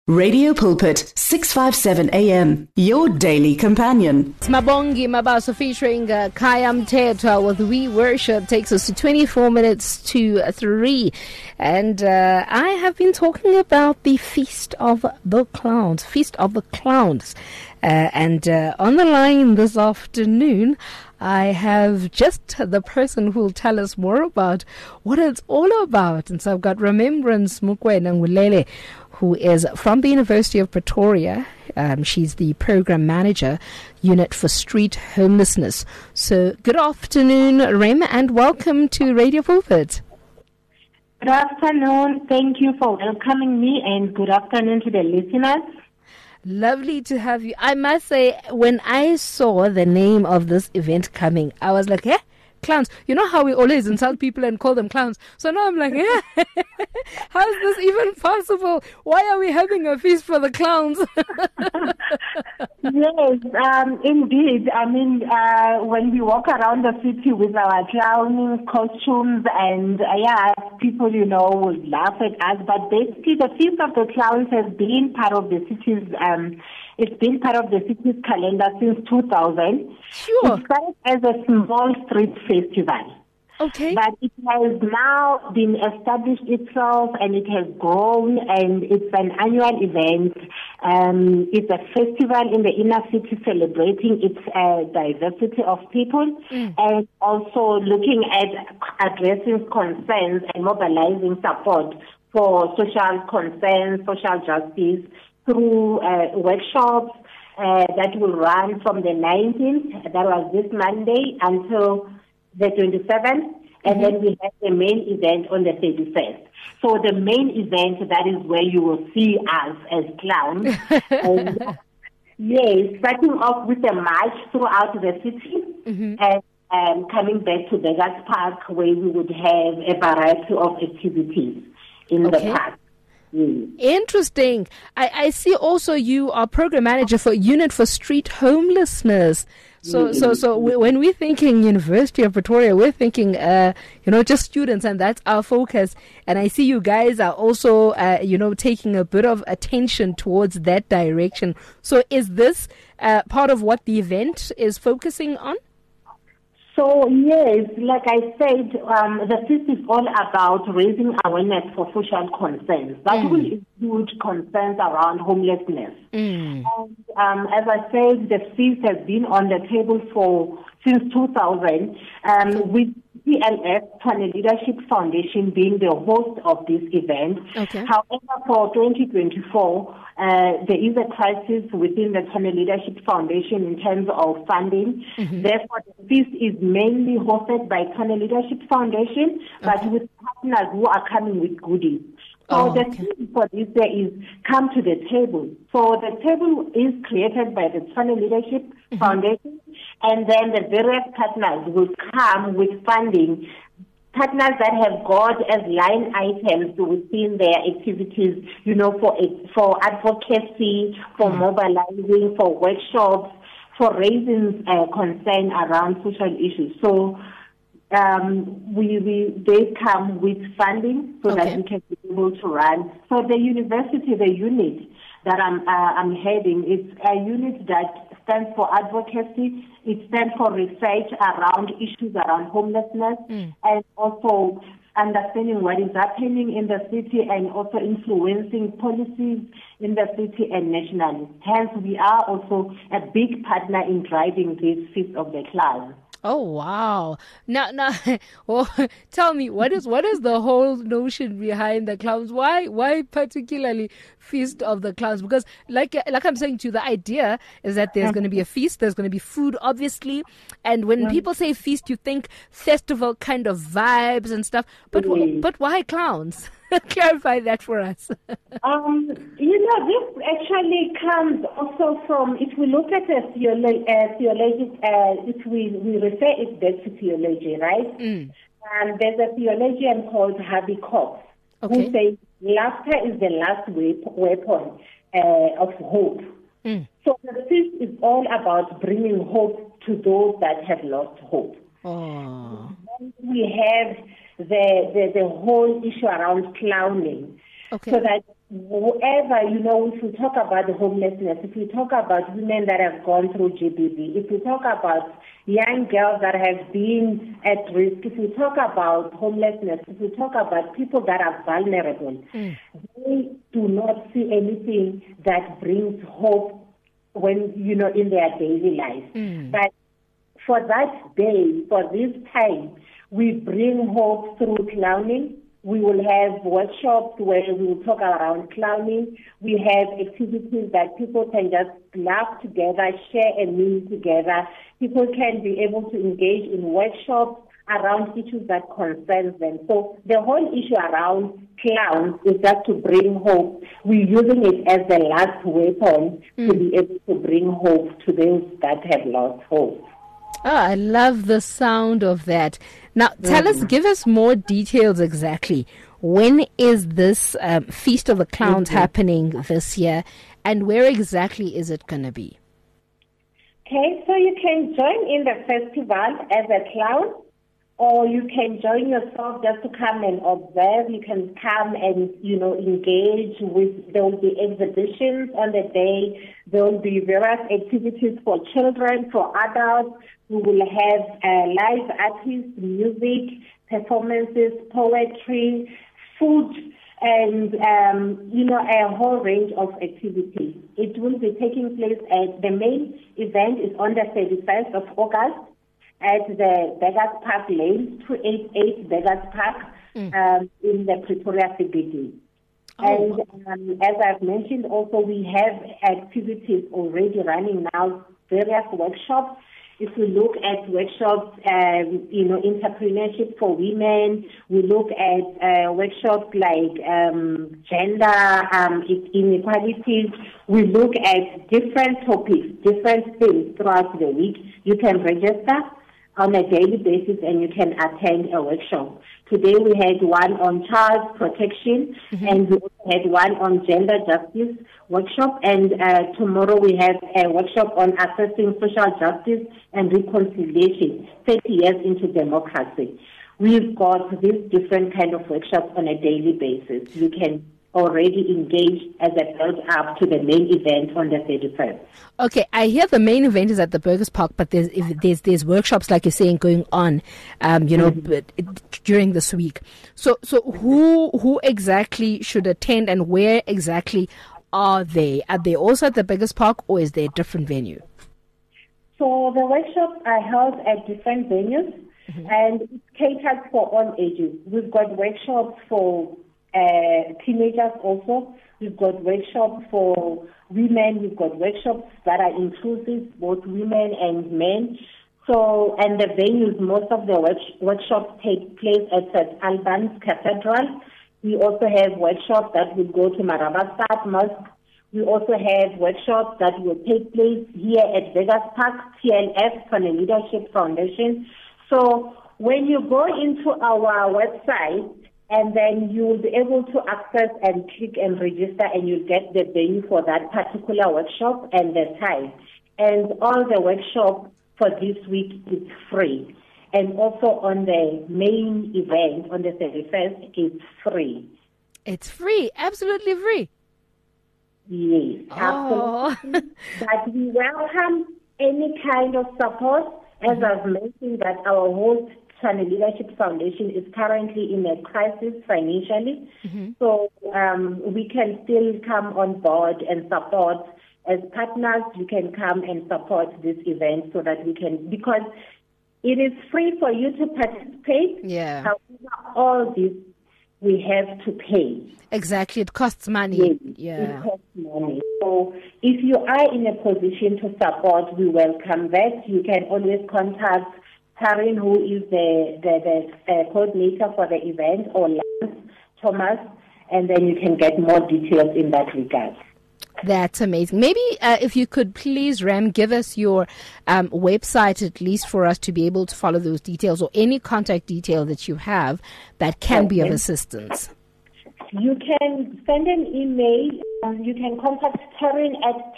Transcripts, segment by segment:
Radio Pulpit, 657 AM, your daily companion. Mabongi Mabaso featuring Kaya Mthethwa with We Worship takes us to 24 minutes to 3. And I have been talking about the Feast of the Clowns. And on the line this afternoon, I have just the person who will tell us more about what it's all about. And so I've got Remembrance Mukwena-Ngulele, who is from the University of Pretoria. She's the program manager, Unit for Street Homelessness. So good afternoon, Rem, and welcome to Radio Pulpit. Good afternoon. Thank you for welcoming me, and good afternoon to the listeners. Lovely to have you. I must say, when I saw the name of this event coming, I was like, clowns. You know how we always insult people and call them clowns? So now I'm like, how is this even possible? Why are we having a feast for the clowns? Yes, indeed. I mean, when we walk around the city with our clowning costumes and, people, would laugh at us. But basically, the Feast of the Clowns has been part of the city's it's been part of the city's calendar since 2000. Sure. It started as a small street festival. Okay. But it has now been established itself, and it has grown, and it's an annual event. It's a festival in the inner city celebrating its diversity of people, and also looking at addressing concerns and mobilizing support for social concerns, social justice, through workshops that will run from the 19th, that was this Monday, until the 27th, and then we have the main event on the 31st. So the main event, that is where you will see us as clowns. Starting off with a march throughout the city, and coming back to Beggars Park, where we would have a variety of activities in the park. Interesting. I see also you are program manager for Unit for Street Homelessness. So when we're thinking University of Pretoria, we're thinking, just students, and that's our focus. And I see you guys are also, taking a bit of attention towards that direction. So is this part of what the event is focusing on? So, yes, like I said, the feast is all about raising awareness for social concerns. That will include concerns around homelessness. And as I said, the feast has been on the table since 2000, with CLF, Tshwane Leadership Foundation, being the host of this event. Okay. However, for 2024, there is a crisis within the Tshwane Leadership Foundation in terms of funding. Therefore, the feast is mainly hosted by Tshwane Leadership Foundation, but with partners who are coming with goodies. So the theme for this year is come to the table. So the table is created by the Tshwane Leadership Foundation, and then the various partners will come with funding. Partners that have got as line items within their activities, for advocacy, for mobilizing, for workshops, for raising concern around social issues. So they come with funding so that we can be able to run. So the university, the unit that I'm heading, it's a unit that stands for advocacy. It stands for research around issues around homelessness, and also understanding what is happening in the city, and also influencing policies in the city and nationally. Hence, we are also a big partner in driving this Feast of the Clowns. Oh, wow. Now, tell me, what is the whole notion behind the clowns? Why particularly Feast of the Clowns? Because like I'm saying to you, the idea is that there's going to be a feast, there's going to be food, obviously. And when people say feast, you think festival kind of vibes and stuff. But why clowns? Clarify that for us. This actually comes also from, if we look at a theology, if we refer it back to theology, right? There's a theologian called Harvey Cox, who says laughter is the last weapon of hope. So the feast is all about bringing hope to those that have lost hope. We have the whole issue around clowning. So that whoever, if we talk about the homelessness, if we talk about women that have gone through GBV, if we talk about young girls that have been at risk, if we talk about homelessness, if we talk about people that are vulnerable, they do not see anything that brings hope when, in their daily life. But for that day, for this time, we bring hope through clowning. We will have workshops where we will talk around clowning. We have activities that people can just laugh together, share a meal together. People can be able to engage in workshops around issues that concern them. So the whole issue around clowns is just to bring hope. We're using it as the last weapon to be able to bring hope to those that have lost hope. Oh, I love the sound of that. Now, tell us, give us more details exactly. When is this Feast of the Clowns happening this year, and where exactly is it going to be? Okay, so you can join in the festival as a clown, or you can join yourself just to come and observe. You can come and, engage with, there will be exhibitions on the day. There will be various activities for children, for adults. We will have live artists, music, performances, poetry, food, and, a whole range of activities. It will be taking place at, the main event is on the 31st of August at the Beggars Park Lane, 288 Beggars Park, in the Pretoria CBD. And as I've mentioned also, we have activities already running now, various workshops. If we look at workshops, entrepreneurship for women, we look at workshops like gender inequalities. We look at different topics, different things throughout the week. You can register on a daily basis and you can attend a workshop. Today we had one on child protection and we also had one on gender justice workshop, and tomorrow we have a workshop on assessing social justice and reconciliation 30 years into democracy. We've got these different kind of workshops on a daily basis. You can already engage as a build up to the main event on the 31st. Okay, I hear the main event is at the Beggars Park, but there's workshops, like you're saying, going on, during this week. So who exactly should attend, and where exactly are they? Are they also at the Beggars Park, or is there a different venue? So the workshops are held at different venues, and it's catered for all ages. We've got workshops for teenagers also. We've got workshops for women. We've got workshops that are inclusive, both women and men. So, and the venues, most of the workshops take place at St. Albans Cathedral. We also have workshops that will go to Marabastad Mosque. We also have workshops that will take place here at Beggars Park, TLF, Tshwane Leadership Foundation. So when you go into our website, and then you will be able to access and click and register, and you'll get the venue for that particular workshop and the time. And all the workshop for this week is free. And also on the main event on the 31st, it's free. It's free, absolutely free. Yes, absolutely. But we welcome any kind of support. As I've mentioned, that our whole Tshwane Leadership Foundation is currently in a crisis financially. So we can still come on board and support. As partners, you can come and support this event so that we can, because it is free for you to participate. Yeah. However, all this we have to pay. Exactly. It costs money. Yes, it costs money. So if you are in a position to support, we welcome that. You can always contact Taryn, who is the coordinator for the event, or Lance Thomas, and then you can get more details in that regard. That's amazing. Maybe if you could please, Ram, give us your website at least for us to be able to follow those details, or any contact detail that you have that can be of assistance. You can send an email. You can contact Taryn at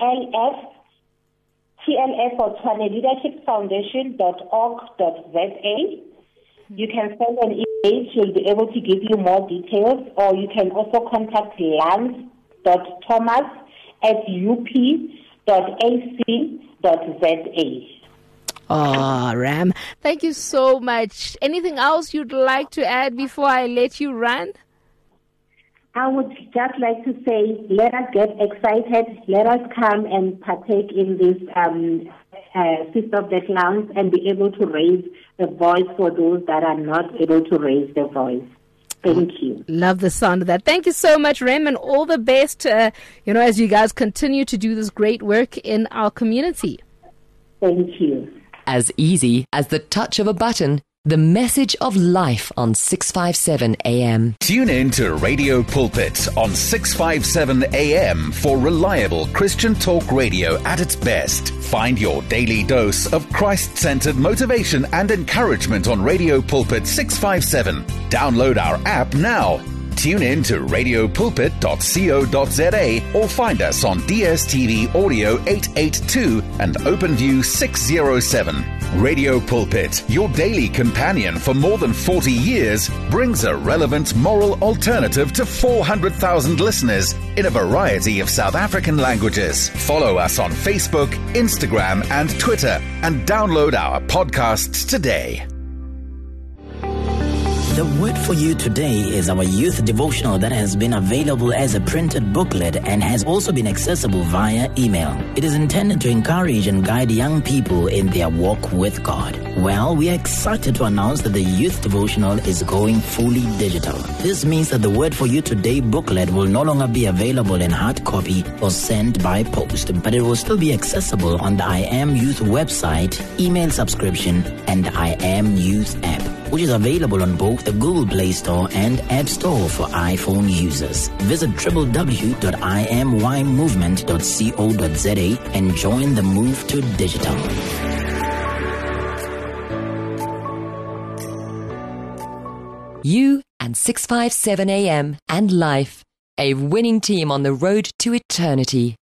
TLF or Tshwane Leadership Foundation.org.za. You can send an email She'll be able to give you more details, or you can also contact lance.thomas@up.ac.za. Oh, Ram, thank you so much. Anything else you'd like to add before I let you run? I would just like to say, let us get excited. Let us come and partake in this Feast of the Clowns and be able to raise the voice for those that are not able to raise their voice. Thank you. Love the sound of that. Thank you so much, Rem, and all the best, as you guys continue to do this great work in our community. Thank you. As easy as the touch of a button, the message of life on 657 AM. Tune in to Radio Pulpit on 657 AM for reliable Christian talk radio at its best. Find your daily dose of Christ-centered motivation and encouragement on Radio Pulpit 657. Download our app now. Tune in to radiopulpit.co.za or find us on DSTV Audio 882 and OpenView 607. Radio Pulpit, your daily companion for more than 40 years, brings a relevant moral alternative to 400,000 listeners in a variety of South African languages. Follow us on Facebook, Instagram, and Twitter, and download our podcasts today. The word for you today is our youth devotional that has been available as a printed booklet and has also been accessible via email. It is intended to encourage and guide young people in their walk with God. Well, we are excited to announce that the youth devotional is going fully digital. This means that the word for you today booklet will no longer be available in hard copy or sent by post, but it will still be accessible on the I Am Youth website, email subscription, and I Am Youth app, which is available on both the Google Play Store and App Store for iPhone users. Visit www.imymovement.co.za and join the move to digital. You and 657 AM and life, a winning team on the road to eternity.